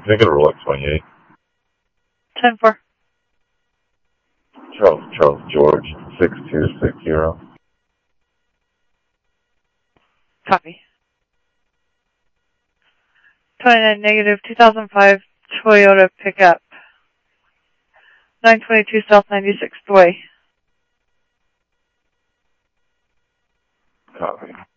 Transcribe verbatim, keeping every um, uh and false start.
Can I get a Rolex twenty-eight? ten four. Charles, Charles George, six two six zero. Copy. twenty-nine negative, two thousand five Toyota pickup. nine twenty-two South ninety-sixth Way. Copy.